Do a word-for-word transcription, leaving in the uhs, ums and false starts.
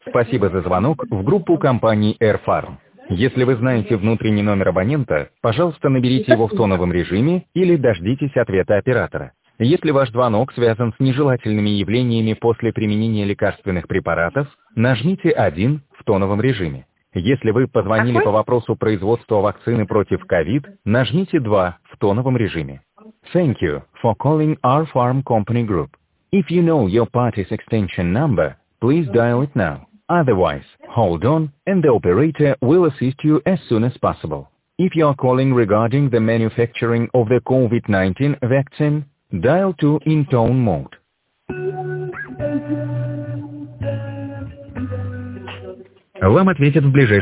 Спасибо за звонок в группу компании AirFarm. Если вы знаете внутренний номер абонента, пожалуйста, наберите его в тоновом режиме или дождитесь ответа оператора. Если ваш звонок связан с нежелательными явлениями после применения лекарственных препаратов, нажмите один в тоновом режиме. Если вы позвонили Какой? по вопросу производства вакцины против ковид, нажмите два в тоновом режиме. Thank you for calling our farm company group. If you know your party's extension number, please dial it now. Otherwise, hold on and the operator will assist you as soon as possible. If you are calling regarding the manufacturing of the COVID nineteen vaccine, dial two in tone mode. Вам ответят в ближайшее